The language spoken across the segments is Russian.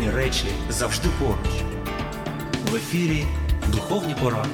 духовні речі завжди поруч. В ефірі Духовні поради.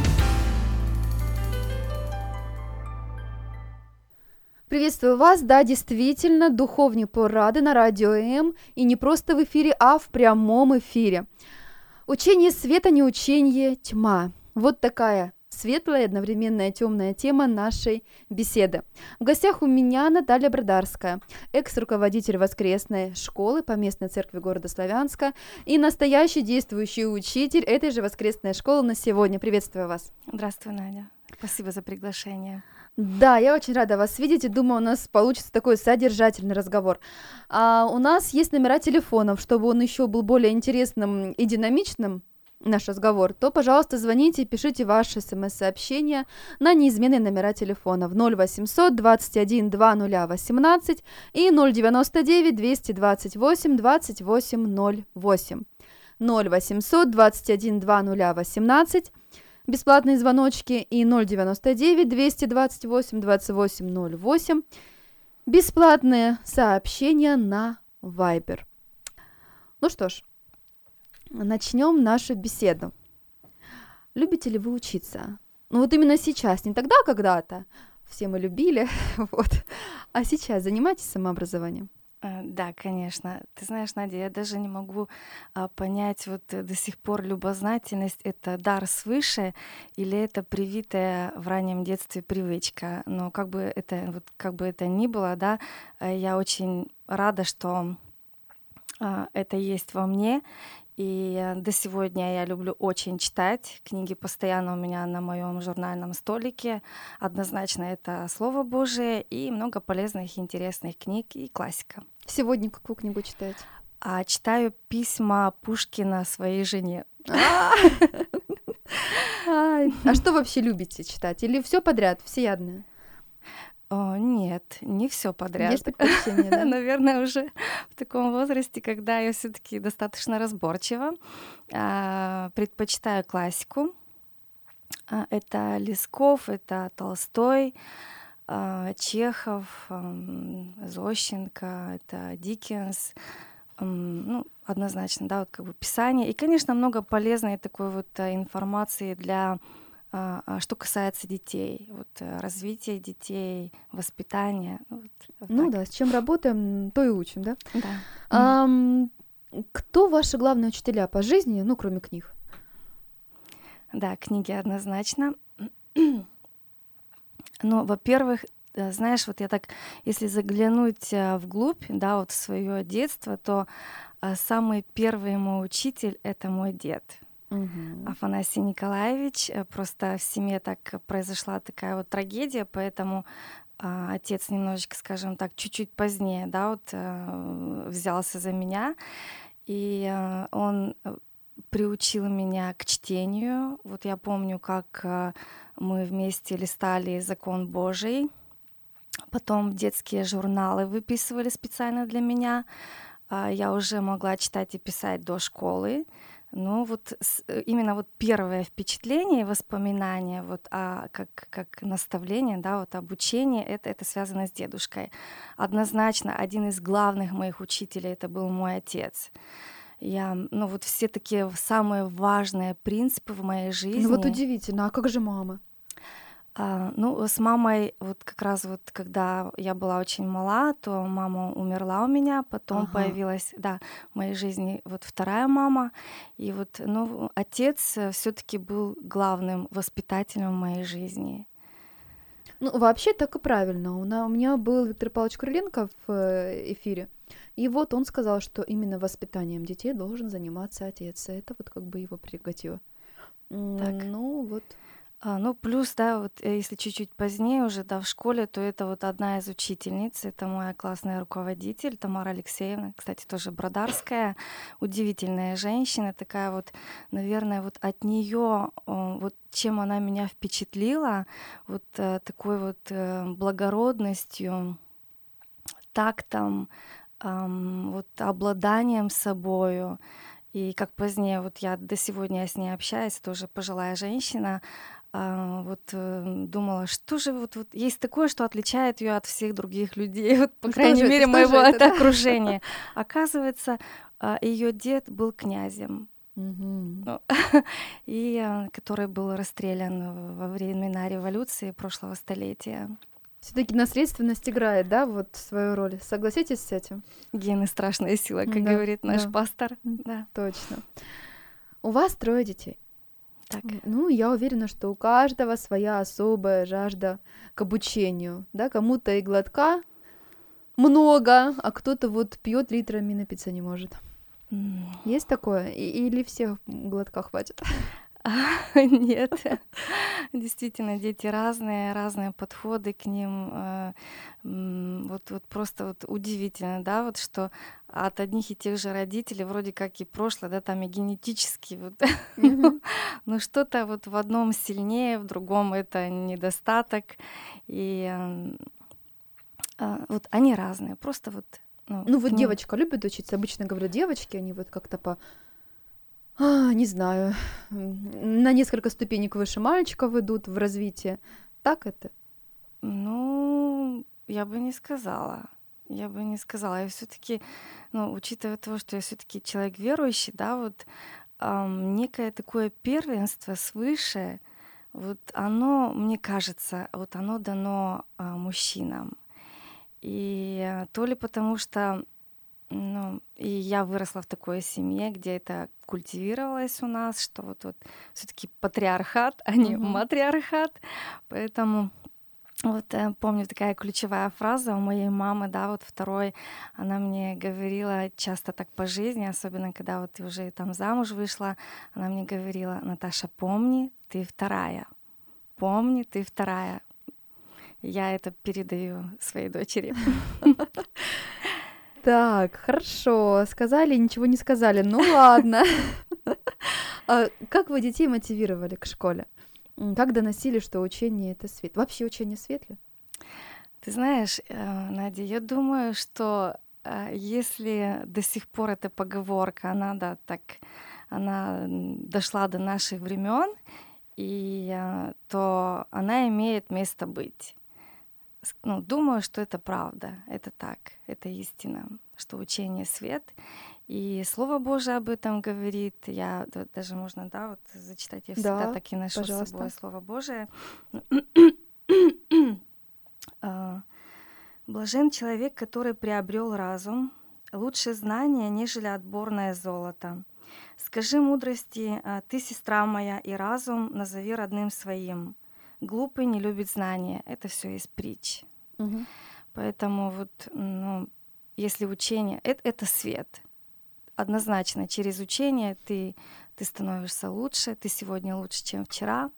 Приветствую вас, да, действительно, духовные порады на радио М, и не просто в эфире, а в прямом эфире. Учение света, не учение тьма. Вот такая светлая и одновременная темная тема нашей беседы. В гостях у меня Наталья Брадарская, экс-руководитель воскресной школы поместной церкви города Славянска и настоящий действующий учитель этой же воскресной школы на сегодня. Приветствую вас. Здравствуй, Надя. Спасибо за приглашение. Да, я очень рада вас видеть и думаю, у нас получится такой содержательный разговор. У нас есть номера телефонов, чтобы он еще был более интересным и динамичным, наш разговор, то, пожалуйста, звоните, пишите ваши смс-сообщения на неизменные номера телефонов 0800 21 2018 и 099 228 2808. 0800 21 2018 бесплатные звоночки и 099 228 2808 бесплатные сообщения на Viber. Ну что ж, начнем нашу беседу. Любите ли вы учиться? Ну вот именно сейчас, не тогда, когда-то. Все мы любили, вот. А сейчас занимаетесь самообразованием? Да, конечно. Ты знаешь, Надя, я даже не могу понять вот до сих пор, любознательность — это дар свыше или это привитая в раннем детстве привычка. Но как бы это ни было, да, я очень рада, что это есть во мне. И до сегодня я люблю очень читать. Книги постоянно у меня на моем журнальном столике. Однозначно это Слово Божие и много полезных и интересных книг и классика. Сегодня какую книгу читаете? Читаю письма Пушкина своей жене. А что вообще любите читать? Или все подряд, всеядное? Нет, не все подряд. Есть предпочтение, да? Наверное, уже в таком возрасте, когда я все-таки достаточно разборчива, предпочитаю классику. Это Лесков, это Толстой, Чехов, Зощенко, это Диккенс. Ну, однозначно, да, вот как бы Писание. И, конечно, много полезной такой вот информации для что касается детей, вот развития детей, воспитания. Ну да, с чем работаем, то и учим, да? Да. Кто ваши главные учителя по жизни, ну, кроме книг? Да, книги однозначно. Ну, во-первых, знаешь, вот я так, если заглянуть вглубь, да, вот в свое детство, то самый первый мой учитель — это мой дед. Афанасий Николаевич. Просто в семье так произошла такая вот трагедия, поэтому отец немножечко, скажем так, чуть-чуть позднее, да, вот взялся за меня, и он приучил меня к чтению. Вот я помню, как мы вместе листали «Закон Божий», потом детские журналы выписывали специально для меня. Я уже могла читать и писать до школы. Ну вот именно вот первое впечатление, воспоминание, вот как наставление, да, вот обучение, это связано с дедушкой. Однозначно один из главных моих учителей это был мой отец. Ну вот все такие самые важные принципы в моей жизни. Ну вот удивительно, а как же мама? Ну, с мамой, вот как раз вот когда я была очень мала, то мама умерла у меня, потом появилась, да, в моей жизни вот вторая мама, и вот, ну, отец все-таки был главным воспитателем в моей жизни. Ну, вообще так и правильно. У меня был Виктор Павлович Куриленко в эфире, и вот он сказал, что именно воспитанием детей должен заниматься отец. Это вот как бы его прерогатива. Ну, вот... Ну, плюс, да, вот если чуть-чуть позднее уже, да, в школе, то это вот одна из учительниц, это моя классная руководитель Тамара Алексеевна, кстати, тоже Брадарская, удивительная женщина, такая вот, наверное, вот от нее, вот чем она меня впечатлила, вот такой вот благородностью, тактом, вот обладанием собою. И как позднее, вот я до сегодня с ней общаюсь, тоже пожилая женщина, думала, что же вот есть такое, что отличает ее от всех других людей, вот, по крайней мере, моего окружения. Оказывается, ее дед был князем, Мгм. который был расстрелян во времена революции прошлого столетия. Все-таки наследственность играет, да, вот свою роль. Согласитесь с этим? Гены — страшная сила, как Да, говорит наш да, пастор. Да, точно. У вас 3 детей. так. Ну, я уверена, что у каждого своя особая жажда к обучению, да, кому-то и глотка много, а кто-то вот пьет литрами, напиться не может. М. Есть такое? Или всех глотка хватит? Нет, действительно, дети разные, разные подходы к ним. Вот просто вот удивительно, да, вот что от одних и тех же родителей вроде как и прошлое, да, там и генетически, вот, Мгм. но что-то вот в одном сильнее, в другом это недостаток, и вот они разные, просто вот, ну, Ну, к вот ним. девочка любит учиться. Обычно говорят, девочки, они вот как-то не знаю, на несколько ступенек выше мальчиков идут в развитии. Так это? Ну, я бы не сказала. Я бы не сказала. Я все-таки, ну, учитывая то, что я все-таки человек верующий, да, вот некое такое первенство свыше, вот оно, мне кажется, вот оно дано мужчинам. И то ли потому что, ну, и я выросла в такой семье, где это культивировалось у нас, что вот все-таки патриархат, а не Мгм. матриархат, поэтому вот помню такая ключевая фраза у моей мамы, да, вот второй, она мне говорила часто так по жизни, особенно когда вот уже там замуж вышла, она мне говорила: Наташа, помни, ты вторая, помни, ты вторая. Я это передаю своей дочери. Так, хорошо. Сказали, ничего не сказали. Ну ладно. Как вы детей мотивировали к школе? Как доносили, что учение это свет? Вообще учение свет ли? Ты знаешь, Надя, я думаю, что если до сих пор эта поговорка, она, да, так, она дошла до наших времен, и то она имеет место быть. Ну, думаю, что это правда, это так, это истина, что учение свет. И Слово Божие об этом говорит. Даже можно, да, вот зачитать. Я всегда Да, так и ношу с собой пожалуйста. Слово Божие. А, Блажен человек, который приобрел разум, лучше знания, нежели отборное золото. Скажи мудрости, ты, сестра моя, и разум назови родным своим. Глупый не любит знания. Это все из притч. Мгм. Поэтому вот, ну, если учение, это свет. Однозначно, через учение ты становишься лучше, ты сегодня лучше, чем вчера.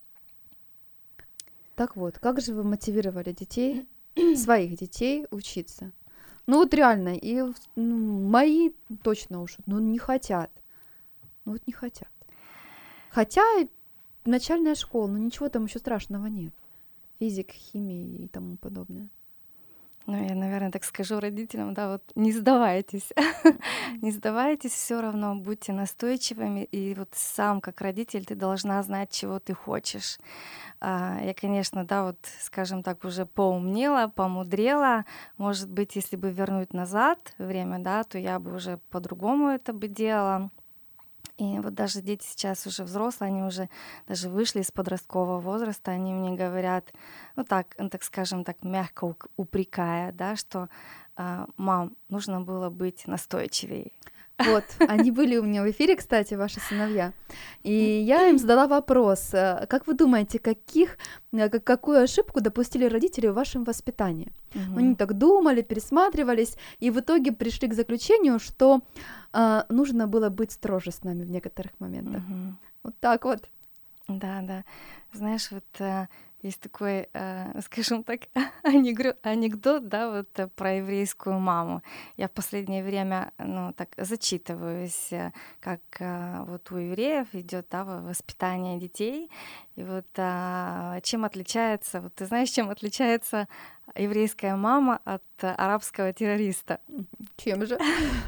Так вот, как же вы мотивировали детей, своих детей учиться? Ну вот реально, мои точно уж, ну не хотят. Ну вот не хотят. Хотя начальная школа, ну ничего там еще страшного нет. Физика, химия и тому подобное. Ну, я, наверное, так скажу родителям, да, вот не сдавайтесь. Не сдавайтесь, все равно будьте настойчивыми. И вот сам, как родитель, ты должна знать, чего ты хочешь. Я, конечно, да, вот, скажем так, уже поумнела, помудрела. Может быть, если бы вернуть назад время, да, то я бы уже по-другому это бы делала. И вот даже дети сейчас уже взрослые, они уже даже вышли из подросткового возраста, они мне говорят, ну так, скажем так, мягко упрекая, да, что мам, нужно было быть настойчивее. Вот, они были у меня в эфире, кстати, ваши сыновья. И я им задала вопрос, как вы думаете, какую ошибку допустили родители в вашем воспитании? Они так думали, пересматривались, и в итоге пришли к заключению, что нужно было быть строже с нами в некоторых моментах. Вот так вот. Да. Знаешь, вот есть такой, скажем так, анекдот, да, вот про еврейскую маму. Я в последнее время, ну, так зачитываюсь, как вот у евреев идет, да, воспитание детей. И вот чем отличается, вот ты знаешь, чем отличается еврейская мама от арабского террориста? Чем же?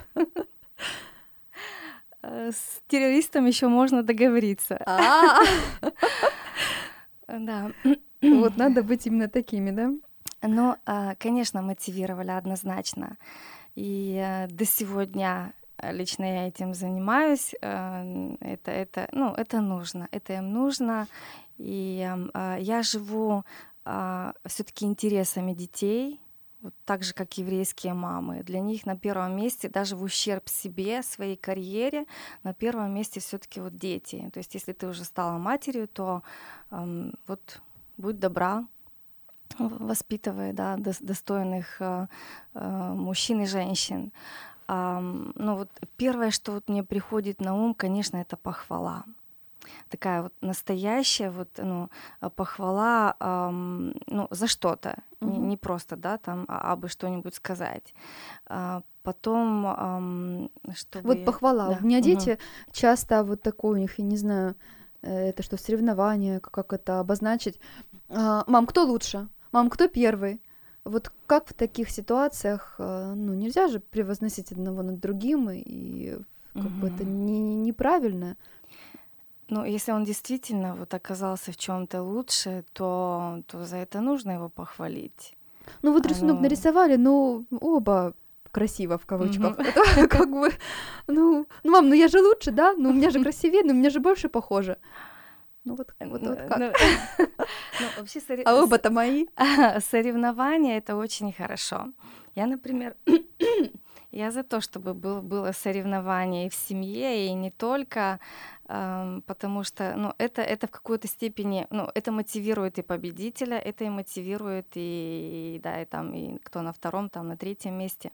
С террористом еще можно договориться. Да. Вот надо быть именно такими, да? Но, конечно, мотивировали однозначно. И до сегодня лично я этим занимаюсь, это нужно, это им нужно. И я живу все-таки интересами детей, вот так же, как еврейские мамы. Для них на первом месте, даже в ущерб себе, своей карьере, на первом месте все-таки вот дети. То есть, если ты уже стала матерью, то вот будь добра, воспитывай, да, достойных мужчин и женщин. Ну вот первое, что вот мне приходит на ум, конечно, это похвала. Такая вот настоящая вот, похвала, за что-то, не просто, да, там, абы что-нибудь сказать. Потом, чтобы... Вот похвала. Да. У меня дети часто вот такое у них, я не знаю, это что, соревнование, как это обозначить. Мам, кто лучше? Мам, кто первый? Вот как в таких ситуациях, нельзя же превозносить одного над другим, и как бы это неправильно. Ну, если он действительно вот оказался в чем-то лучше, то за это нужно его похвалить. Ну, вот рисунок нарисовали, оба красиво, в кавычках. Это как бы, мам, я же лучше, да? У меня же красивее, у меня же больше похоже. Вот как. Вообще, а оба-то мои. Соревнования — это очень хорошо. Я, например, я за то, чтобы было соревнование и в семье, и не только, потому что, это в какой-то степени, это мотивирует и победителя, это и мотивирует и кто на втором, там, на третьем месте.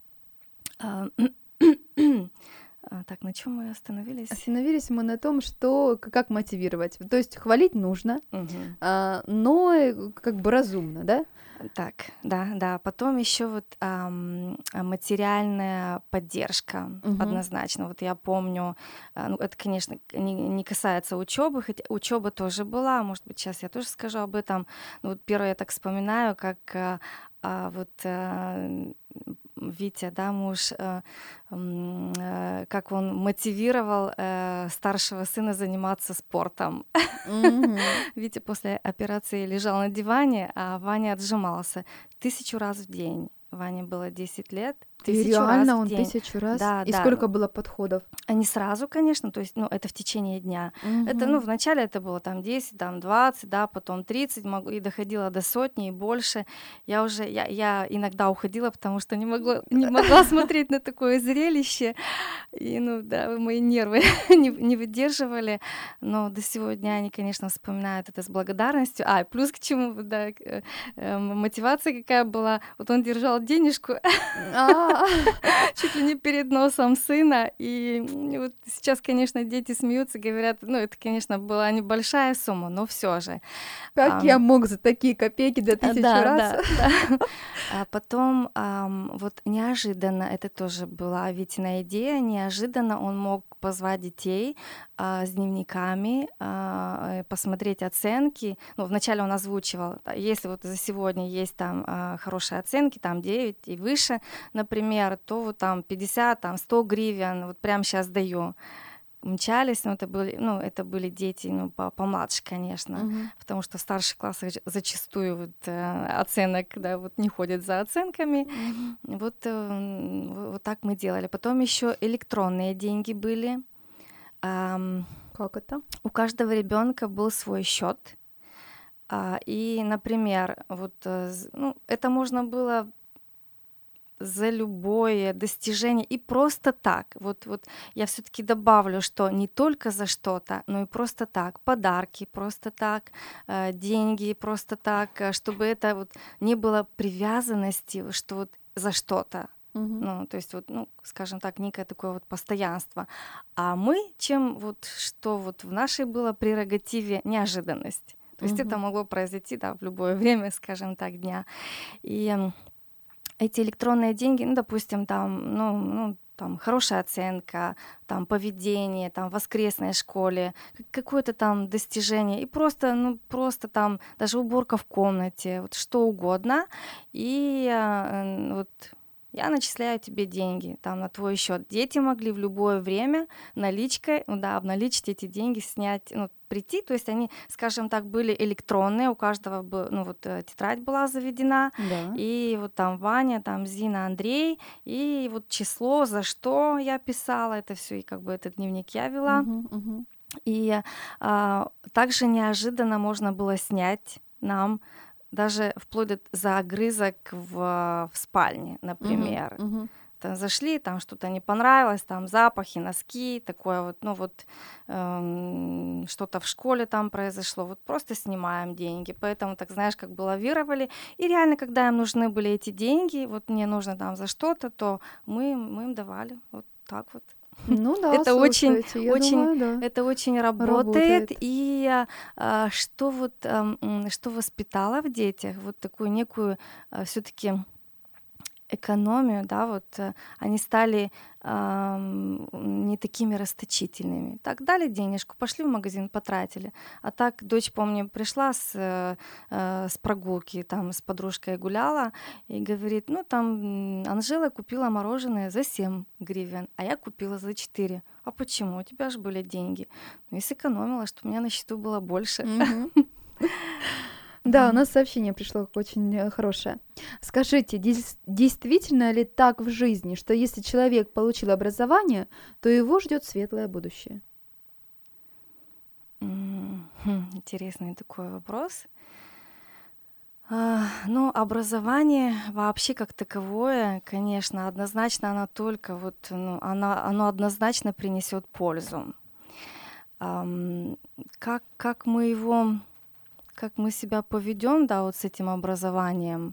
Так, на чем мы остановились? Остановились мы на том, что как мотивировать. То есть хвалить нужно, но как бы разумно, да? Так, да. Потом еще вот материальная поддержка однозначно. Вот я помню, это, конечно, не касается учебы, хотя учеба тоже была, может быть, сейчас я тоже скажу об этом. Вот первое я так вспоминаю, как Витя, да, муж, как он мотивировал старшего сына заниматься спортом. Витя после операции лежал на диване, а Ваня отжимался 1000 раз в день. Ване было 10 лет. И реально он 1000 раз? Да, и сколько было подходов? Не сразу, конечно, то есть, это в течение дня. Это, вначале это было там 10, там 20, да, потом 30, и доходило до сотни и больше. Я иногда уходила, потому что не могла смотреть на такое зрелище. И, мои нервы не выдерживали. Но до сегодня они, конечно, вспоминают это с благодарностью. Плюс к чему, да, мотивация какая была. Вот он держал денежку чуть ли не перед носом сына. И вот сейчас, конечно, дети смеются, говорят, это, конечно, была небольшая сумма, но все же. Как я мог за такие копейки до 1000 раз? Да. А потом вот неожиданно, это тоже была Витина идея, неожиданно он мог позвать детей с дневниками, посмотреть оценки. Вначале он озвучивал, если вот за сегодня есть там хорошие оценки, там 9 и выше, например, то вот там 50, там 100 гривен, вот прямо сейчас даю. Мчались, это были дети, помладше, конечно, потому что в старших классах зачастую вот, оценок, да, вот не ходят за оценками. Вот так мы делали. Потом еще электронные деньги были. Как это? У каждого ребенка был свой счет. И, например, вот, это можно было за любое достижение и просто так. Вот я все-таки добавлю, что не только за что-то, но и просто так. Подарки просто так, деньги просто так, чтобы это вот не было привязанности, что вот за что-то. То есть скажем так, некое такое вот постоянство. А мы, что в нашей было прерогативе неожиданность. То есть это могло произойти, да, в любое время, скажем так, дня. И эти электронные деньги, допустим, там, там хорошая оценка, там поведение, там в воскресной школе, какое-то там достижение, и просто там даже уборка в комнате, вот что угодно. И вот я начисляю тебе деньги там на твой счет. Дети могли в любое время наличкой, обналичить эти деньги, снять, прийти, то есть они, скажем так, были электронные, у каждого тетрадь была заведена, Да. и вот там Ваня, там Зина, Андрей, и вот число, за что я писала, это все, и как бы этот дневник я вела. И также неожиданно можно было снять нам даже вплоть за огрызок в спальне, например. Там зашли, там что-то не понравилось, там запахи, носки, такое вот, что-то в школе там произошло, вот просто снимаем деньги. Поэтому, так знаешь, как бы лавировали. И реально, когда им нужны были эти деньги, вот мне нужно там за что-то, то мы им давали вот так вот. Ну да, это слушайте, я думаю, да. Это очень работает. И что воспитало в детях, вот такую некую все-таки экономию, да, вот они стали не такими расточительными. Так, дали денежку, пошли в магазин, потратили. А так дочь, помню, пришла с прогулки, там с подружкой гуляла, и говорит, там Анжела купила мороженое за 7 гривен, а я купила за 4. А почему? У тебя же были деньги. И сэкономила, что у меня на счету было больше. Да, у нас сообщение пришло очень хорошее. Скажите, действительно ли так в жизни, что если человек получил образование, то его ждет светлое будущее? Интересный такой вопрос. Образование вообще как таковое, конечно, однозначно оно только оно однозначно принесет пользу. Как мы себя поведем, да, вот с этим образованием,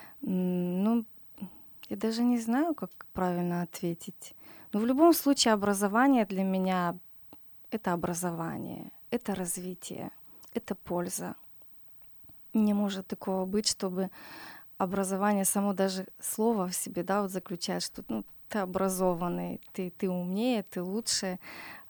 я даже не знаю, как правильно ответить. Но в любом случае образование для меня — это образование, это развитие, это польза. Не может такого быть, чтобы образование, само даже слово в себе, да, вот заключает, что ты образованный, ты умнее, ты лучше.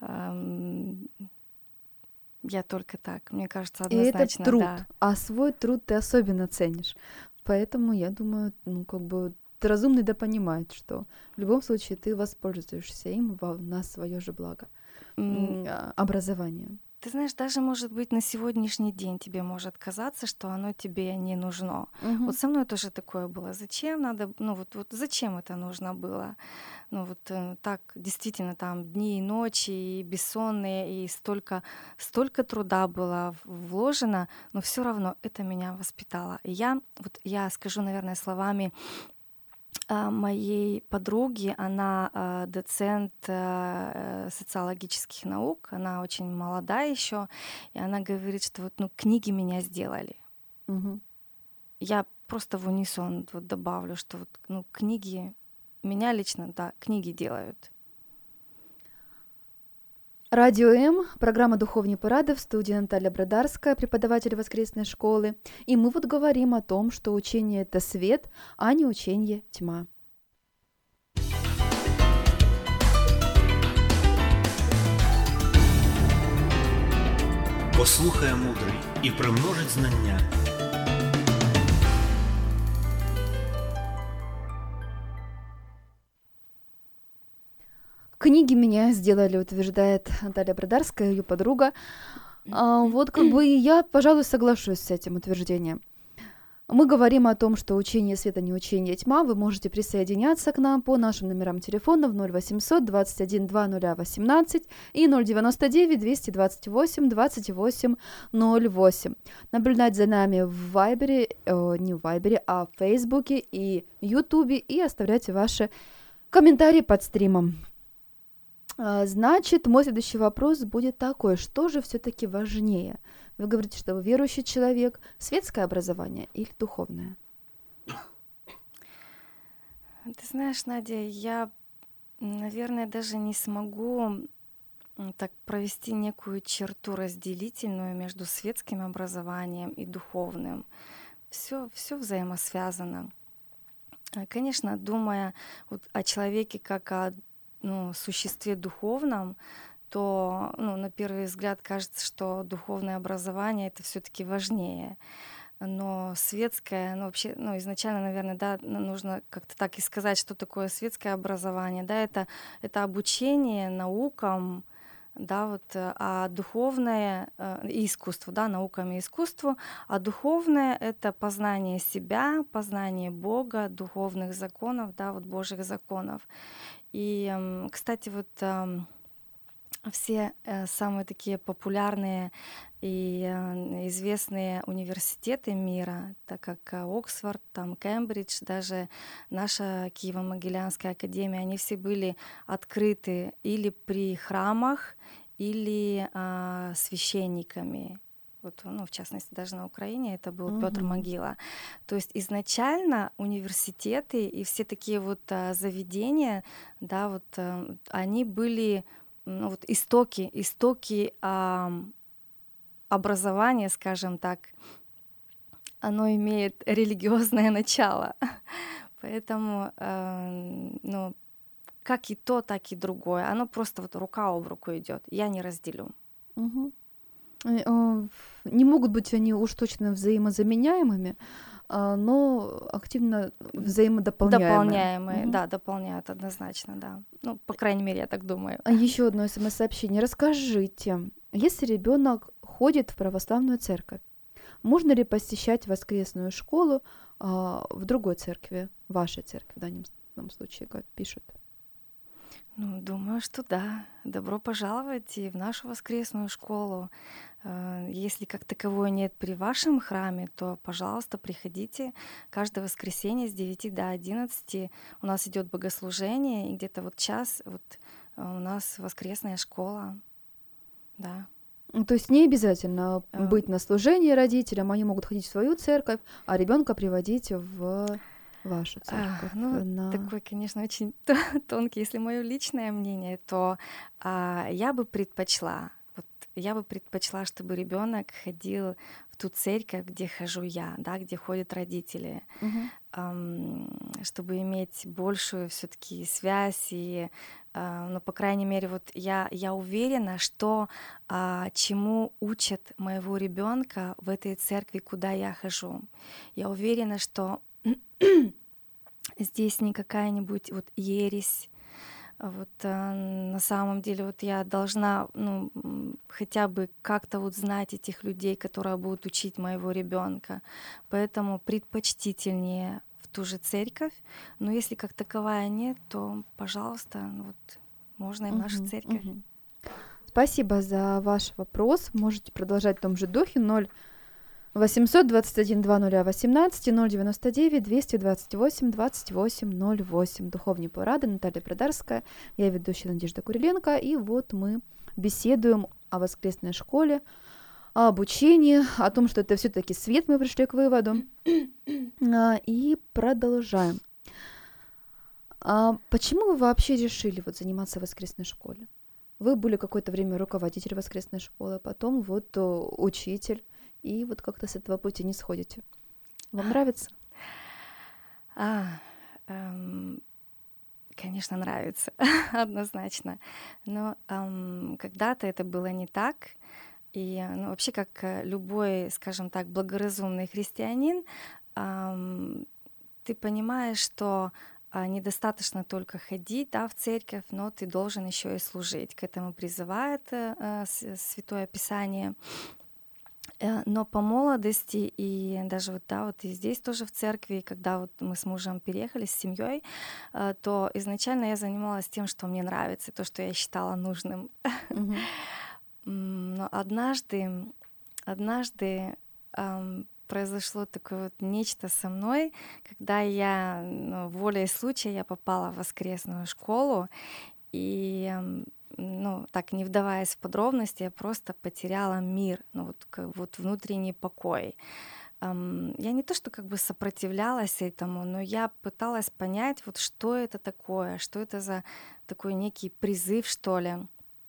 Я только так, мне кажется, однозначно, и это труд, да. А свой труд ты особенно ценишь. Поэтому я думаю, ты разумный, да понимает, что в любом случае ты воспользуешься им на свое же благо. Образование. Ты знаешь, даже, может быть, на сегодняшний день тебе может казаться, что оно тебе не нужно. Вот со мной тоже такое было. Зачем надо, зачем это нужно было? Так, действительно, там дни и ночи, и бессонные, и столько труда было вложено, но все равно это меня воспитало. И я скажу, наверное, словами моей подруги, она доцент социологических наук, она очень молодая еще, и она говорит, что книги меня сделали. Я просто в унисон добавлю, что книги меня лично, да, книги делают. Радио М, программа «Духовные порады», в студии Наталья Брадарская, преподаватель воскресной школы. И мы говорим о том, что учение — это свет, а не учение — тьма. Послухає мудрий і примножить знання. Книги меня сделали, утверждает Наталья Брадарская, ее подруга. Я, пожалуй, соглашусь с этим утверждением. Мы говорим о том, что учение света не учение тьма. Вы можете присоединяться к нам по нашим номерам телефонов 0800 21 2018 и 099 228 28 08. Наблюдать за нами в Вайбере, не в Вайбере, а в Фейсбуке и Ютубе, и оставляйте ваши комментарии под стримом. Значит, мой следующий вопрос будет такой: что же все-таки важнее? Вы говорите, что вы верующий человек, светское образование или духовное? Ты знаешь, Надя, я, наверное, даже не смогу так провести некую черту разделительную между светским образованием и духовным. Все взаимосвязано. Конечно, думая о человеке как о существе духовном, то на первый взгляд кажется, что духовное образование — это все-таки важнее. но светское, ну вообще, ну изначально, наверное, да, нужно как-то так и сказать, что такое светское образование, да, это обучение наукам, да, вот, а духовное и искусство, да, наукам и искусству, а духовное — это познание себя, познание Бога, духовных законов, да, вот Божьих законов. И, кстати, вот все самые такие популярные и известные университеты мира, так как Оксфорд, там Кембридж, даже наша Киево-Могилянская академия, они все были открыты или при храмах, или священниками. Вот, ну, в частности, даже на Украине это был Петр Могила. То есть изначально университеты и все такие вот заведения, да, вот они были, ну, вот истоки образования, скажем так, оно имеет религиозное начало. Поэтому, ну, как и то, так и другое. Оно просто вот рука об руку идет. Я не разделю. Не могут быть они уж точно взаимозаменяемыми, но активно взаимодополняемые. Да, дополняют однозначно, да. Ну, по крайней мере, я так думаю. Еще одно СМС-сообщение. Расскажите, если ребенок ходит в православную церковь, можно ли посещать воскресную школу в другой церкви, вашей церкви в данном случае, как пишут? Ну, думаю, что да. Добро пожаловать и в нашу воскресную школу. Если как таковой нет при вашем храме, то, пожалуйста, приходите каждое воскресенье с 9 до 11. У нас идет богослужение, и где-то вот час вот у нас воскресная школа. Да. То есть не обязательно быть на служении родителям, они могут ходить в свою церковь, а ребенка приводить в вашу церковь. Такой, конечно, очень тонкий. Если мое личное мнение, то я бы предпочла, чтобы ребенок ходил в ту церковь, где хожу я, да, где ходят родители, чтобы иметь большую все-таки связь и, ну, по крайней мере, вот я уверена, что чему учат моего ребенка в этой церкви, куда я хожу. Я уверена, что здесь не какая-нибудь вот ересь. Вот на самом деле вот я должна, ну, хотя бы как-то вот знать этих людей, которые будут учить моего ребенка. Поэтому предпочтительнее в ту же церковь. Но если как таковая нет, то, пожалуйста, ну, вот можно и в нашу церковь. Спасибо за ваш вопрос. Можете продолжать в том же духе. 0800 21 2018 099 228 28 08. Духовные порады. Наталья Продарская. Я ведущая Надежда Куриленко. И вот мы беседуем о воскресной школе, о обучении, о том, что это все-таки свет, мы пришли к выводу. И продолжаем. Почему вы вообще решили вот заниматься в воскресной школе? Вы были какое-то время руководителем воскресной школы, потом вот учитель. И вот как-то с этого пути не сходите. Вам нравится? Конечно, нравится, однозначно. Но когда-то это было не так. И ну, вообще, как любой, скажем так, благоразумный христианин, ты понимаешь, что недостаточно только ходить, да, в церковь, но ты должен еще и служить. К этому призывает Святое Писание. Но по молодости и даже вот, да, вот и здесь тоже в церкви, когда вот мы с мужем переехали с семьей, то изначально я занималась тем, что мне нравится, то, что я считала нужным. Но однажды произошло такое вот нечто со мной, когда я, ну, волей случая, я попала в воскресную школу, и ну, так не вдаваясь в подробности, я просто потеряла мир, ну, вот внутренний покой. Я не то, что как бы сопротивлялась этому, но я пыталась понять, вот что это такое, что это за такой некий призыв, что ли.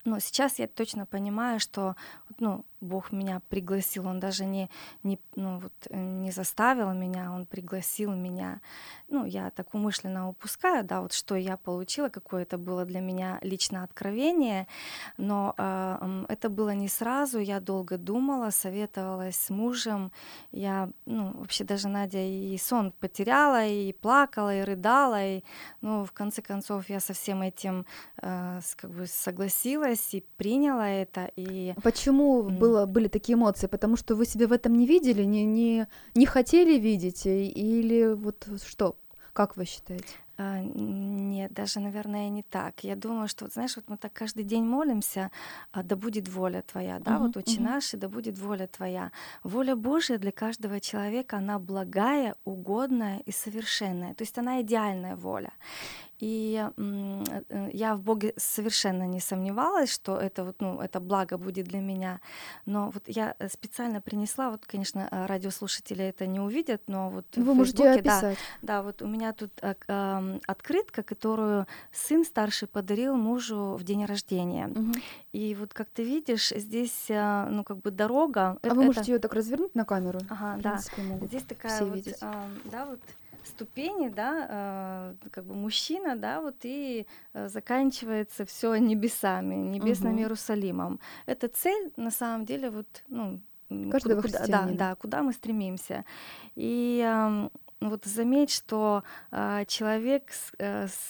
Но сейчас я точно понимаю, что Бог меня пригласил, Он даже не заставил меня, Он пригласил меня. Я так умышленно упускаю, да, вот что я получила, какое это было для меня лично откровение, но это было не сразу, я долго думала, советовалась с мужем, я, вообще даже, Надя, и сон потеряла, и плакала, и рыдала, и, в конце концов, я со всем этим согласилась и приняла это. И Почему были такие эмоции? Потому что вы себя в этом не видели, не хотели видеть, или вот что? Как вы считаете? Нет, даже, наверное, не так. Я думаю, что, знаешь, мы так каждый день молимся, да будет воля Твоя, да, вот Отче наш, и да будет воля Твоя. Воля Божия для каждого человека, она благая, угодная и совершенная, то есть она идеальная воля. И я в Боге совершенно не сомневалась, что это это благо будет для меня. Но вот я специально принесла, конечно, радиослушатели это не увидят, но вот вы в можете Фейсбуке, описать. да, вот у меня тут открытка, которую сын старший подарил мужу в день рождения. И вот как ты видишь, здесь дорога. А вы можете ее так развернуть на камеру? Ага, в принципе, могут здесь такая все видеть. ступени, да, мужчина, да, и заканчивается все небесами, небесным Иерусалимом. Это цель, на самом деле, каждого христианина. куда мы стремимся. И заметь, что человек с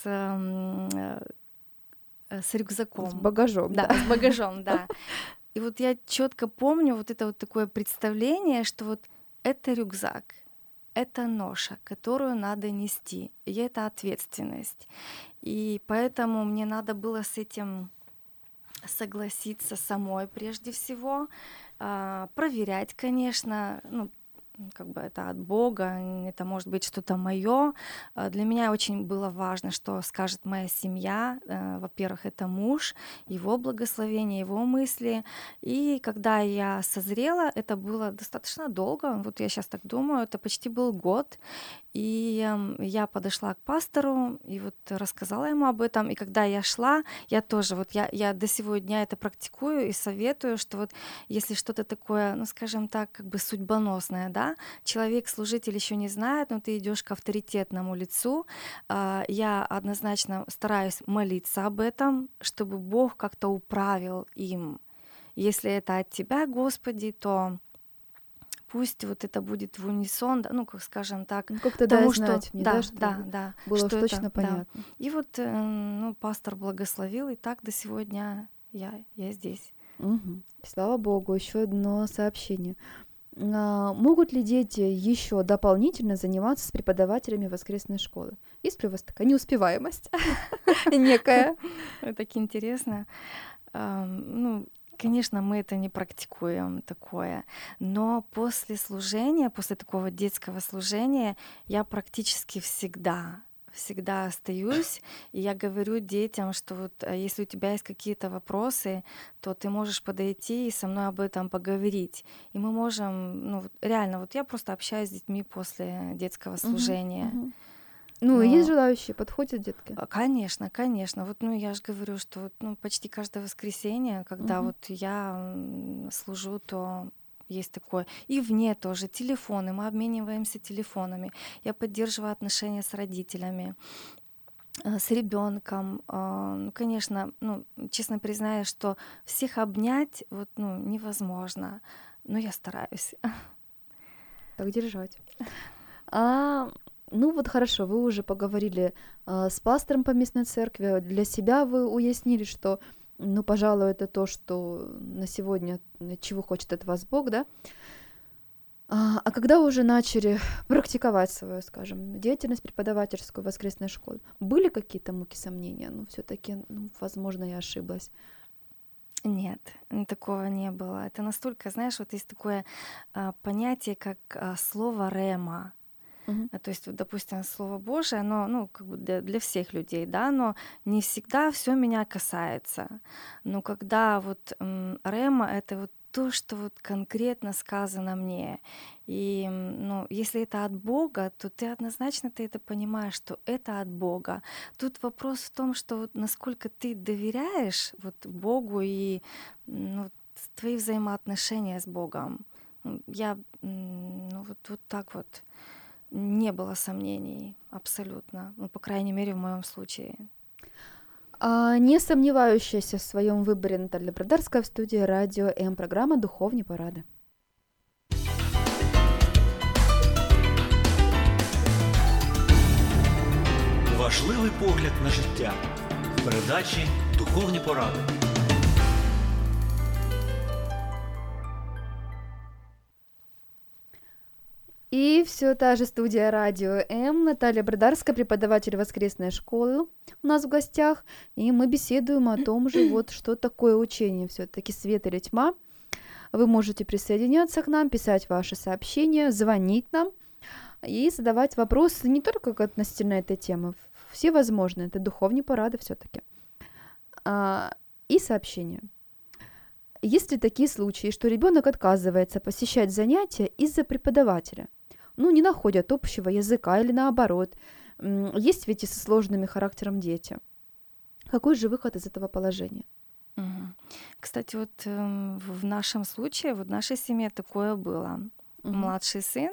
рюкзаком. С багажом. Да, с багажом, да. И я четко помню это такое представление, что это рюкзак, это ноша, которую надо нести, и это ответственность. И поэтому мне надо было с этим согласиться самой прежде всего, проверять, конечно, это от Бога, это может быть что-то мое. Для меня очень было важно, что скажет моя семья. Во-первых, это муж, его благословение, его мысли. И когда я созрела, это было достаточно долго. Я сейчас так думаю, это почти был год. И я подошла к пастору и рассказала ему об этом. И когда я шла, я тоже, я до сего дня это практикую и советую, что если что-то такое, скажем так, судьбоносное, да, человек, служитель еще не знает, но ты идешь к авторитетному лицу. Я однозначно стараюсь молиться об этом, чтобы Бог как-то управил им. Если это от Тебя, Господи, то пусть это будет в унисон, да, скажем так, как-то тому, знать мне, да, чтобы да, было что точно это, понятно. Да. И пастор благословил, и так до сегодня я здесь. Слава Богу, еще одно сообщение. Могут ли дети еще дополнительно заниматься с преподавателями воскресной школы? Есть ли у вас такая неуспеваемость некая? Так интересно. Конечно, мы это не практикуем такое, но после служения, после такого детского служения, я практически всегда остаюсь, и я говорю детям, что если у тебя есть какие-то вопросы, то ты можешь подойти и со мной об этом поговорить. И мы можем, реально, я просто общаюсь с детьми после детского служения. Есть желающие, подходят детки? Конечно. Я же говорю, что почти каждое воскресенье, когда я служу, то есть такое. И вне тоже телефоны, мы обмениваемся телефонами. Я поддерживаю отношения с родителями, с ребенком. Конечно, честно признаюсь, что всех обнять невозможно, но я стараюсь. Так держать. Хорошо, вы уже поговорили с пастором по местной церкви. Для себя вы уяснили, что, пожалуй, это то, что на сегодня, чего хочет от вас Бог, да? А когда вы уже начали практиковать свою, скажем, деятельность преподавательскую в воскресной школе, были какие-то муки, сомнения? Все-таки, возможно, я ошиблась. Нет, такого не было. Это настолько, знаешь, есть такое понятие, как слово «рема». То есть, допустим, Слово Божие, оно для всех людей, да, но не всегда все меня касается. Но когда рема — это то, что вот конкретно сказано мне. И, если это от Бога, то ты однозначно это понимаешь, что это от Бога. Тут вопрос в том, что вот насколько ты доверяешь вот Богу и твои взаимоотношения с Богом. Я, вот так вот, не было сомнений абсолютно, по крайней мере, в моем случае. Не сомневающаяся в своем выборе Наталья Бродарская в студии Радіо М. Програма «Духовні поради». Важливий погляд на життя в передачі «Духовні поради». И все та же студия Радио М. Наталья Бродарская, преподаватель воскресной школы у нас в гостях. И мы беседуем о том же, вот что такое учение все-таки, свет или тьма. Вы можете присоединяться к нам, писать ваши сообщения, звонить нам и задавать вопросы не только относительно этой темы, все возможные, это духовные порады все-таки. И сообщения. Есть ли такие случаи, что ребенок отказывается посещать занятия из-за преподавателя? Не находят общего языка или наоборот. Есть ведь и со сложными характером дети. Какой же выход из этого положения? Кстати, вот в нашем случае, в нашей семье такое было. Младший сын,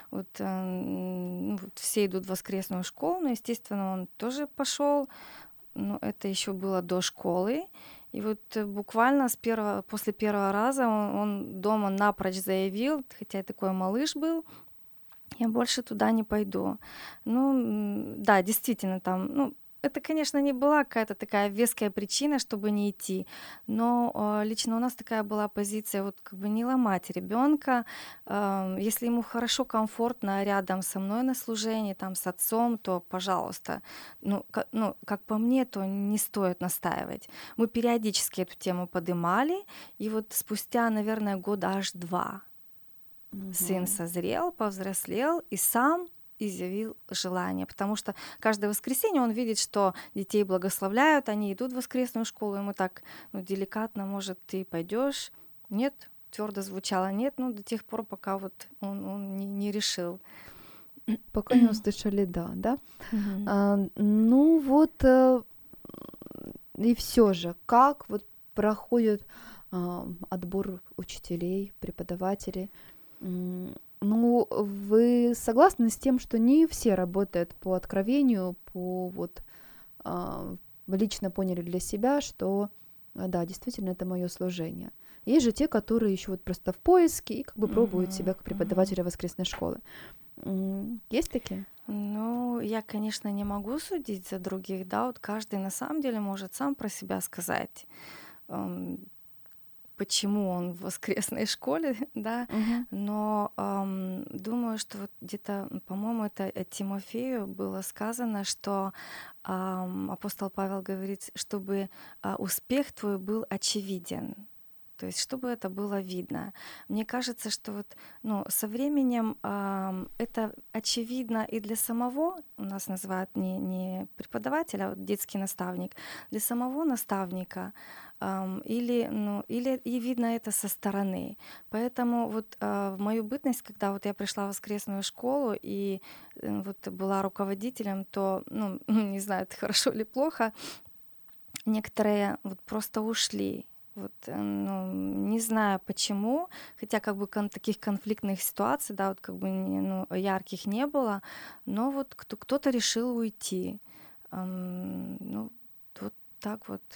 все идут в воскресную школу, но, естественно, он тоже пошел. Это еще было до школы. И вот буквально после первого раза он дома напрочь заявил, хотя и такой малыш был, я больше туда не пойду. Да, действительно, там, это, конечно, не была какая-то такая веская причина, чтобы не идти, но лично у нас такая была позиция, не ломать ребенка. Если ему хорошо, комфортно рядом со мной на служении, там, с отцом, то, пожалуйста. Как по мне, то не стоит настаивать. Мы периодически эту тему поднимали, и вот спустя, наверное, года аж 2 сын созрел, повзрослел и сам изъявил желание, потому что каждое воскресенье он видит, что детей благословляют, они идут в воскресную школу, ему так деликатно, может, ты пойдешь? Нет, твердо звучало нет, до тех пор, пока он не решил. Пока не услышали да? И все же, как проходит отбор учителей, преподавателей? Вы согласны с тем, что не все работают по откровению, лично поняли для себя, что да, действительно, это мое служение. Есть же те, которые еще просто в поиске и пробуют себя как преподавателя воскресной школы. Есть такие? Я, конечно, не могу судить за других, да, каждый на самом деле может сам про себя сказать, почему он в воскресной школе, да, но думаю, что где-то, по-моему, это Тимофею было сказано, что апостол Павел говорит, чтобы успех твой был очевиден. То есть, чтобы это было видно. Мне кажется, что со временем это очевидно и для самого, у нас называют не преподавателя, а детский наставник, для самого наставника, или и видно это со стороны. Поэтому в мою бытность, когда я пришла в воскресную школу и была руководителем, то, не знаю, это хорошо или плохо, некоторые просто ушли. Не знаю почему, хотя таких конфликтных ситуаций, да, ярких не было, но кто-то решил уйти. Так вот.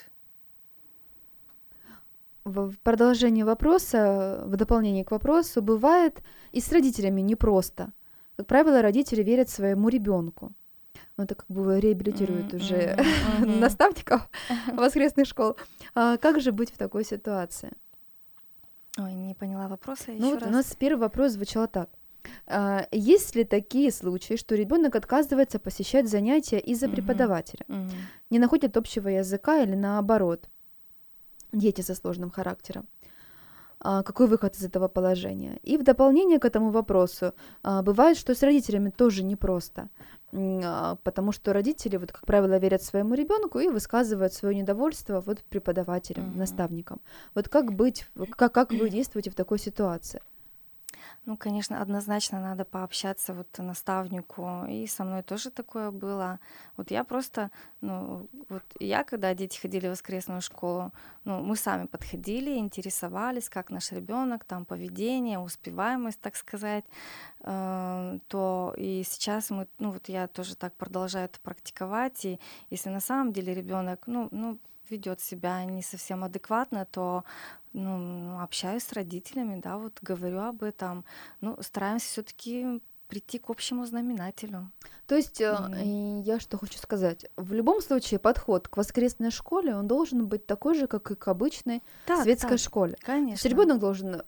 В продолжении вопроса, в дополнение к вопросу, бывает и с родителями непросто. Как правило, родители верят своему ребенку. Это реабилитирует уже наставников воскресных школ. Как же быть в такой ситуации? Ой, не поняла вопроса еще раз. У нас первый вопрос звучал так. Есть ли такие случаи, что ребенок отказывается посещать занятия из-за преподавателя? Не находит общего языка или наоборот? Дети со сложным характером. какой выход из этого положения. И в дополнение к этому вопросу, бывает, что с родителями тоже непросто, потому что родители, вот, как правило, верят своему ребенку и высказывают свое недовольство вот преподавателям, наставникам. Вот как быть, как вы действуете в такой ситуации? Ну, конечно, однозначно надо пообщаться вот наставнику, и со мной тоже такое было. Вот я просто, вот я, когда дети ходили в воскресную школу, мы сами подходили, интересовались, как наш ребенок, там поведение, успеваемость, так сказать, то и сейчас мы, вот я тоже так продолжаю это практиковать, и если на самом деле ребенок, ведет себя не совсем адекватно, то общаюсь с родителями, да, вот говорю об этом, стараемся все-таки прийти к общему знаменателю. То есть я что хочу сказать, в любом случае подход к воскресной школе, он должен быть такой же, как и к обычной светской школе. Конечно. То есть ребенок должен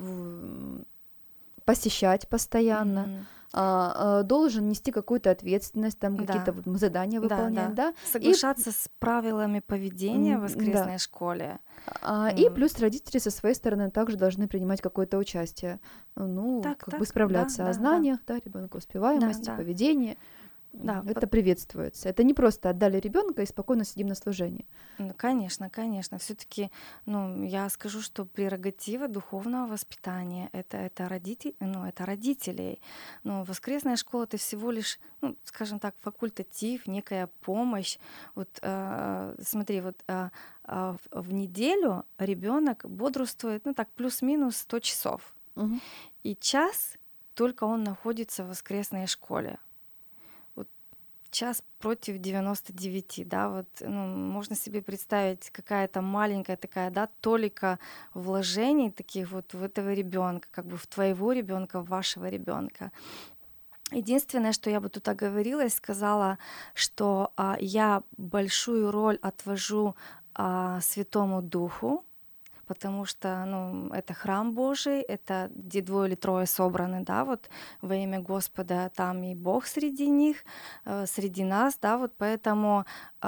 посещать постоянно, должен нести какую-то ответственность, там какие-то задания выполнять, да. Соглашаться с правилами поведения в воскресной школе. И плюс родители со своей стороны также должны принимать какое-то участие, как бы справляться о знаниях, да, ребенка, успеваемости, поведении. Да, это приветствуется. Это не просто отдали ребенка и спокойно сидим на служении. Конечно, конечно. Все-таки, я скажу, что прерогатива духовного воспитания это родителей. Но воскресная школа это всего лишь, скажем так, факультатив, некая помощь. Вот смотри, вот в неделю ребенок бодрствует, так плюс-минус 100 часов. Угу. И час только он находится в воскресной школе. Час против 99, да, вот, можно себе представить, какая-то маленькая такая, да, толика вложений таких вот в этого ребенка, как бы в твоего ребенка, в вашего ребенка. Единственное, что я бы тут оговорилась, сказала, что я большую роль отвожу Святому Духу, потому что, это храм Божий, это где 2 или 3 собраны, да, вот во имя Господа, там и Бог среди них, среди нас, да, вот поэтому,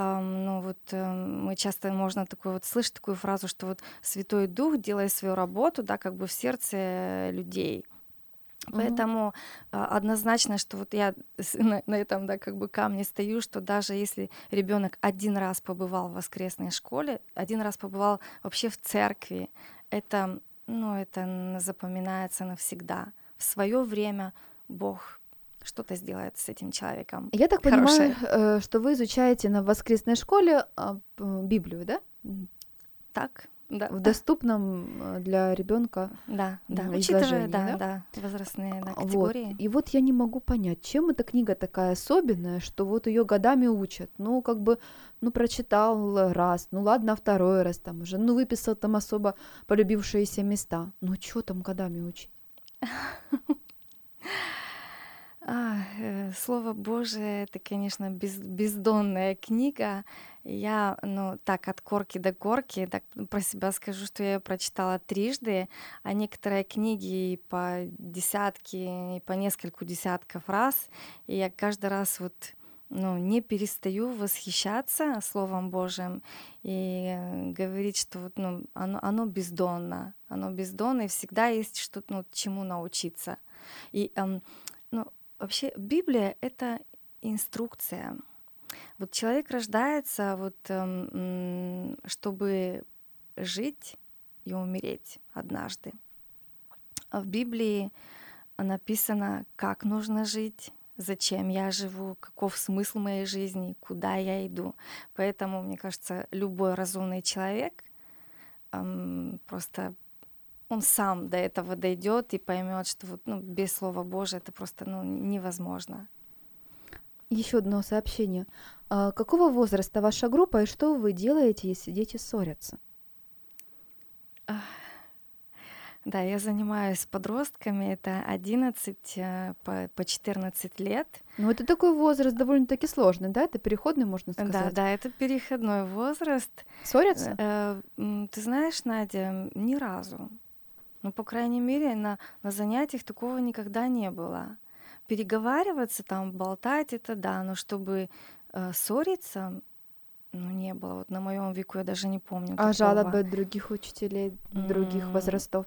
мы часто можно слышать такую фразу, что вот Святой Дух делает свою работу, да, как бы в сердце людей. Поэтому однозначно, что вот я на этом, да, как бы камне стою, что даже если ребенок один раз побывал в воскресной школе, один раз побывал вообще в церкви, это запоминается навсегда. В свое время Бог что-то сделает с этим человеком. Я так понимаю, что вы изучаете на воскресной школе Библию, да? Так. Да. В доступном для ребенка учитывая, да, возрастные категории. Вот. И вот я не могу понять, чем эта книга такая особенная, что вот ее годами учат. Прочитал раз, ладно, 2 раз там уже, выписал там особо полюбившиеся места. Что там годами учить? Слово Божие — это, конечно, бездонная книга. Я, так от корки до корки, так про себя скажу, что я ее прочитала 3, а некоторые книги и по десятки, и по нескольку десятков раз. И я каждый раз не перестаю восхищаться Словом Божьим и говорить, что оно бездонно. Оно бездонно, и всегда есть что-то, чему научиться. И вообще Библия — это инструкция. Вот человек рождается, чтобы жить и умереть однажды. А в Библии написано, как нужно жить, зачем я живу, каков смысл моей жизни, куда я иду. Поэтому, мне кажется, любой разумный человек просто он сам до этого дойдет и поймет, что без Слова Божия это просто невозможно. Еще одно сообщение. Какого возраста ваша группа и что вы делаете, если дети ссорятся? Да, я занимаюсь с подростками, это 11 по 14 лет. Это такой возраст довольно-таки сложный, да? Это переходный, можно сказать. Да, это переходной возраст. Ссорятся? Ты знаешь, Надя, ни разу. По крайней мере, на занятиях такого никогда не было. Переговариваться, там, болтать, это да, но чтобы ссориться, ну, не было. Вот на моем веку я даже не помню А такого. жалобы от других учителей, других возрастов?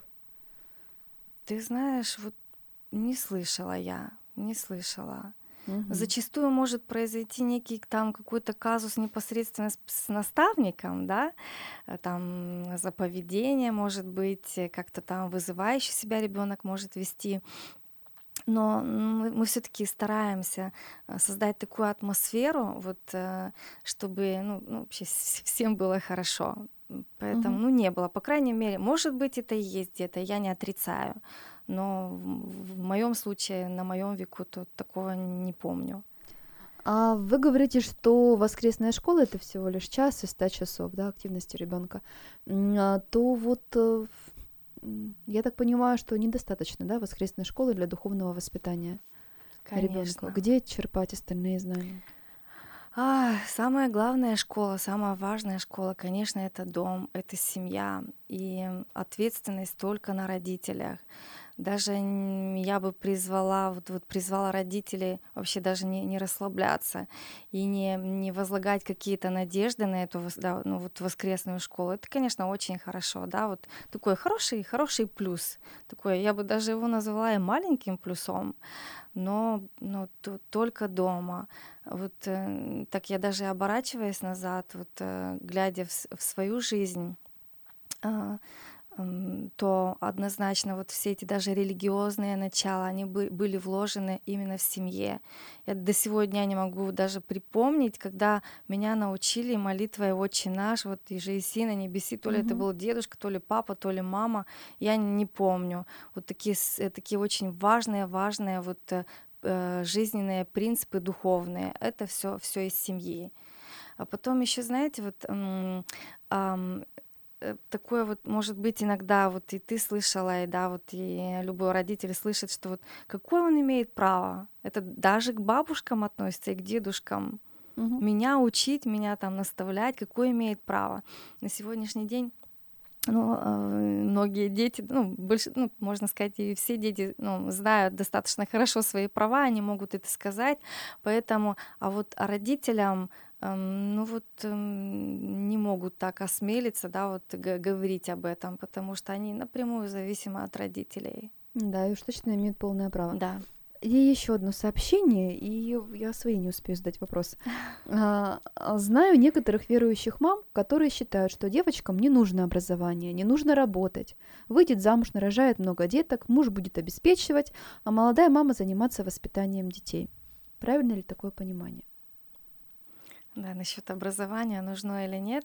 Ты знаешь, вот не слышала я, не слышала. Мгм. Зачастую может произойти некий там какой-то казус непосредственно с наставником, да, там за поведение, может быть, как-то там вызывающе себя ребенок может вести. Но мы все-таки стараемся создать такую атмосферу, вот, чтобы ну, вообще всем было хорошо. Поэтому, Мгм. ну, не было. По крайней мере, может быть, это и есть где-то, я не отрицаю. Но в моем случае, на моем веку, то такого не помню. А вы говорите, что воскресная школа это всего лишь час из 100 часов, да, активности ребенка. То вот я так понимаю, что недостаточно, да, воскресной школы для духовного воспитания ребенка. Конечно. Где черпать остальные знания? Самая главная школа, самая важная школа, конечно, это дом, это семья. И ответственность только на родителях. Даже я бы призвала, вот призвала родителей вообще даже не расслабляться и не возлагать какие-то надежды на эту да, ну, вот воскресную школу. Это, конечно, очень хорошо, да, вот такой хороший плюс. Такой, я бы даже его назвала и маленьким плюсом, но только дома. Вот так я даже оборачиваясь назад, вот глядя в свою жизнь, а, то однозначно вот все эти даже религиозные начала, они были вложены именно в семье. Я до сего дня не могу даже припомнить, когда меня научили молитвой «Отче наш», вот «Иже еси на небеси», то ли это Мгм. был дедушка, то ли папа, то ли мама, я не помню. Вот такие очень важные вот жизненные принципы духовные. Это все из семьи. А потом еще, знаете, вот такое вот, может быть, иногда вот и ты слышала, и да, вот и любой родитель слышит, что вот какое он имеет право. Это даже к бабушкам относится и к дедушкам. Мгм. Меня учить, меня там наставлять, какое имеет право. На сегодняшний день ну, многие дети, ну, ну, можно сказать, и все дети, ну, знают достаточно хорошо свои права, они могут это сказать, поэтому, а вот родителям, ну вот не могут так осмелиться, да, вот говорить об этом, потому что они напрямую зависимы от родителей. Да, и уж точно имеют полное право. Да. И еще одно сообщение, и я свои не успею задать вопрос. Знаю некоторых верующих мам, которые считают, что девочкам не нужно образование, не нужно работать. Выйдет замуж, нарожает много деток, муж будет обеспечивать, а молодая мама заниматься воспитанием детей. Правильно ли такое понимание? Да, насчет образования, нужно или нет.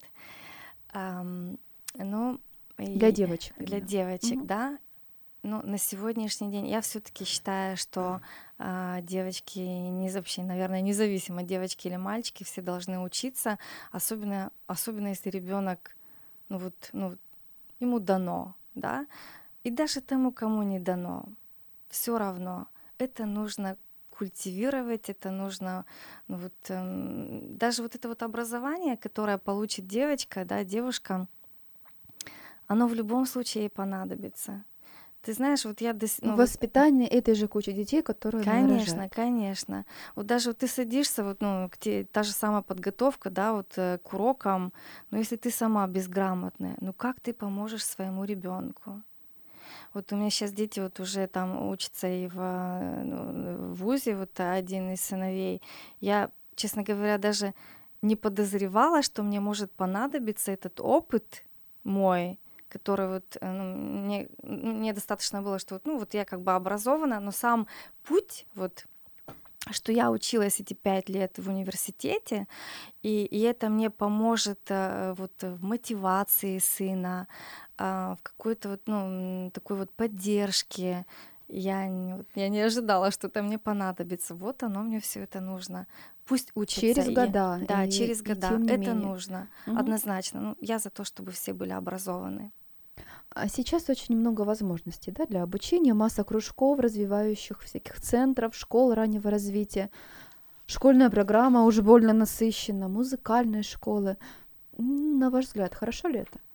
Ну, Для девочек. для именно. девочек, Мгм. да. Ну, на сегодняшний день я все-таки считаю, что девочки, вообще, наверное, независимо, девочки или мальчики, все должны учиться, особенно если ребенок, ну, ему дано, да, и даже тому, кому не дано, все равно это нужно культивировать, это нужно, ну, вот, даже вот это вот образование, которое получит девочка, да, девушка, оно в любом случае ей понадобится. Ты знаешь, вот я Воспитание этой же кучи детей, которые она конечно, рожает. конечно. Вот даже вот ты садишься, вот, ну, та же самая подготовка, да, вот к урокам, но если ты сама безграмотная, ну как ты поможешь своему ребенку? Вот у меня сейчас дети вот уже там учатся и в вузе, вот один из сыновей. Я, честно говоря, даже не подозревала, что мне может понадобиться этот опыт мой, который вот мне достаточно было, что вот, ну вот я как бы образована, но сам путь вот что я училась эти 5 лет в университете, и это мне поможет вот в мотивации сына, в какой-то вот, ну, такой вот поддержке. Я не ожидала, что это мне понадобится. Вот оно мне все это нужно. Пусть учатся. Через года. Да, через И года. тем не Это менее. нужно. Мгм. Однозначно. Ну, я за то, чтобы все были образованы. А сейчас очень много возможностей, да, для обучения, масса кружков, развивающих всяких центров, школ раннего развития. Школьная программа уже больно насыщена, музыкальные школы. На ваш взгляд, хорошо ли это?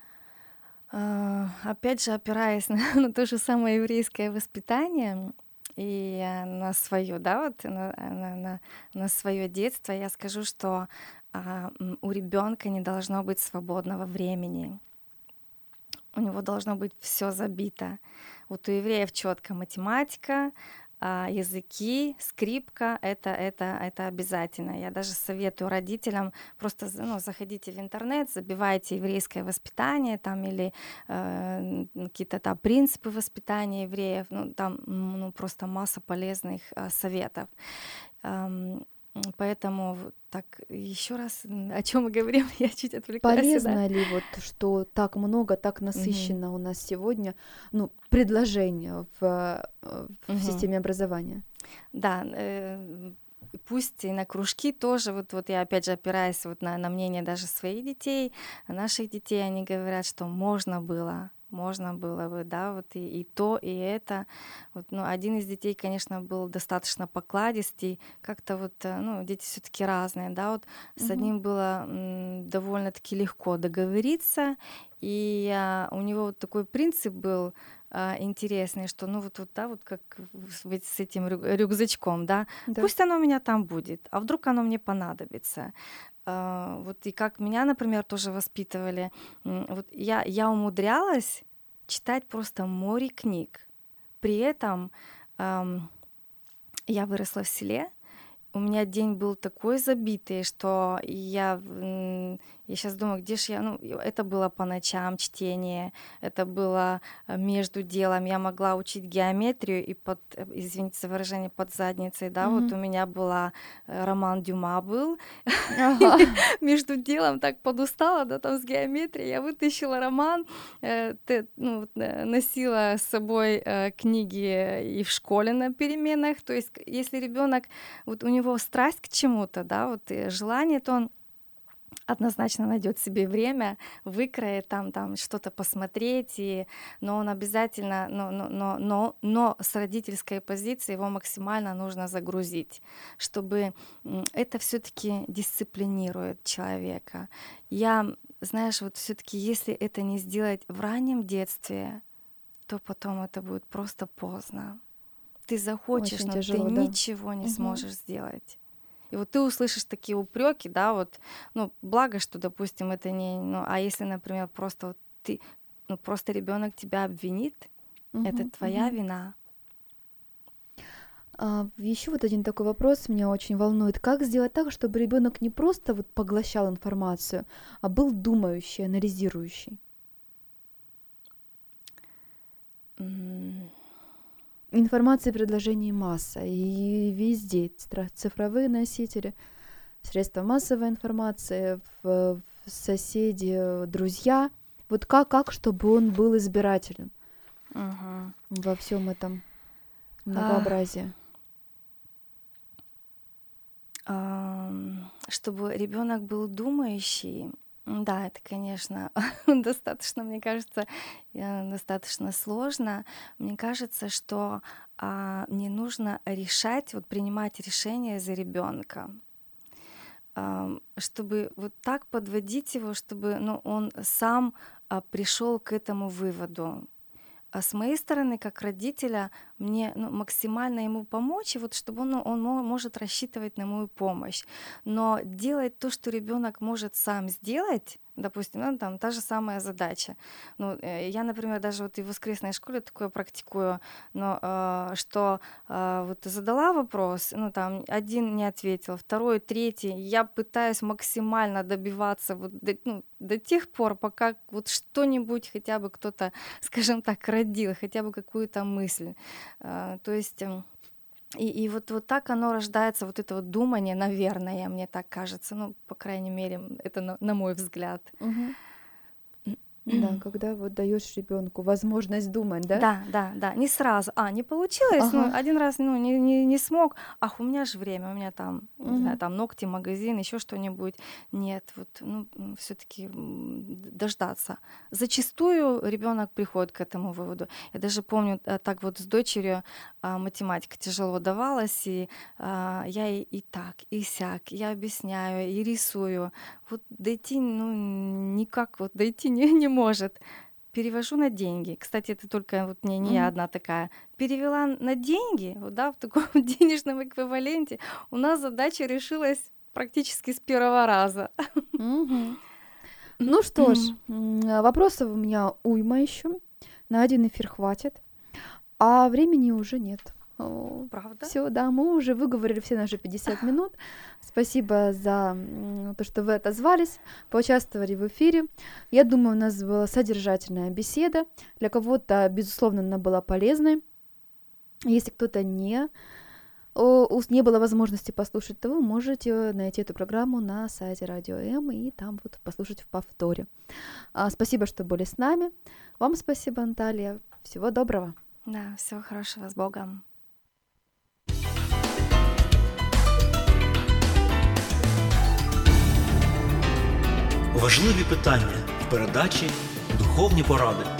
Опять же, опираясь на то же самое еврейское воспитание, и на свое, да, вот на свое детство я скажу, что у ребенка не должно быть свободного времени. У него должно быть все забито. Вот у евреев четко математика, языки, скрипка, это обязательно. Я даже советую родителям просто заходите в интернет, забивайте еврейское воспитание там или какие-то там принципы воспитания евреев, там просто масса полезных советов. Поэтому так еще раз, о чем мы говорим, я чуть отвлеклась. Полезно ли вот, что так много, так насыщенно у нас сегодня, предложение в системе образования? Да, пусть и на кружки тоже, вот я опять же опираюсь вот на мнение даже своих детей, наших детей, они говорят, что можно было бы, да, вот и то, и это. Вот, один из детей, конечно, был достаточно покладистый, как-то вот, дети все-таки разные, да, вот с одним было довольно-таки легко договориться, и у него вот такой принцип был интересный, что да, вот как с этим рюкзачком, да, пусть оно у меня там будет, а вдруг оно мне понадобится. Вот и как меня, например, тоже воспитывали, вот я умудрялась читать просто море книг. При этом я выросла в селе, у меня день был такой забитый, что я сейчас думаю, где же я, это было по ночам чтение, это было между делом, я могла учить геометрию и извините за выражение, под задницей, да, вот у меня была роман Дюма был, между делом так подустала, да, там с геометрией, я вытащила роман, носила с собой книги и в школе на переменах, то есть если ребенок, вот у него страсть к чему-то, да, вот и желание, то он однозначно найдет себе время, выкроет там что-то посмотреть, но он обязательно, но с родительской позиции его максимально нужно загрузить, чтобы это все-таки дисциплинирует человека. Знаешь, вот все-таки если это не сделать в раннем детстве, то потом это будет просто поздно. Ты захочешь, очень но тяжело, ты да. ничего не сможешь сделать. И вот ты услышишь такие упреки, да, вот, благо, что, допустим, это не, а если, например, просто вот ты, просто ребенок тебя обвинит, это твоя вина. Еще вот один такой вопрос меня очень волнует. Как сделать так, чтобы ребенок не просто вот поглощал информацию, а был думающий, анализирующий? Информации и предложений масса, и везде цифровые носители, средства массовой информации, соседи, друзья. Вот как, чтобы он был избирателен во всем этом многообразии? Чтобы ребенок был думающий, да, это, конечно, достаточно, мне кажется, достаточно сложно. Мне кажется, что мне нужно принимать решения за ребенка, чтобы вот так подводить его, чтобы он сам пришел к этому выводу. А с моей стороны, как родителя, мне максимально ему помочь, и вот чтобы он может рассчитывать на мою помощь. Но делать то, что ребенок может сам сделать, допустим, там та же самая задача. Я, например, даже вот и в воскресной школе такое практикую, что вот задала вопрос, там один не ответил, второй, третий, я пытаюсь максимально добиваться вот до тех пор, пока вот что-нибудь хотя бы кто-то, скажем так, родил, хотя бы какую-то мысль. То есть и вот так оно рождается, вот это вот думание, наверное, мне так кажется, по крайней мере, это на мой взгляд. Да, когда вот даешь ребенку возможность думать, да? Да, не сразу. Не получилось, один раз не смог. У меня же время, у меня там, не знаю, там ногти, магазин, еще что-нибудь. Нет, вот, все-таки дождаться. Зачастую ребенок приходит к этому выводу. Я даже помню, так вот с дочерью математика тяжело давалась, и я и так, и сяк, я объясняю, и рисую. Вот дойти, никак вот дойти не может. перевожу на деньги. Кстати, это только вот не я одна такая. Перевела на деньги, да, в таком денежном эквиваленте. У нас задача решилась практически с первого раза. Ну что ж, вопросов у меня уйма еще. На один эфир хватит, а времени уже нет. Правда? Все, да, мы уже выговорили все наши 50 минут. Спасибо за то, что вы отозвались, поучаствовали в эфире. Я думаю, у нас была содержательная беседа. Для кого-то, безусловно, она была полезной. Если кто-то не было возможности послушать, то вы можете найти эту программу на сайте Радио М и там вот послушать в повторе. Спасибо, что были с нами. Вам спасибо, Наталья. Всего доброго. Да, всего хорошего, с Богом. Важливі питання в передачі «Духовні поради».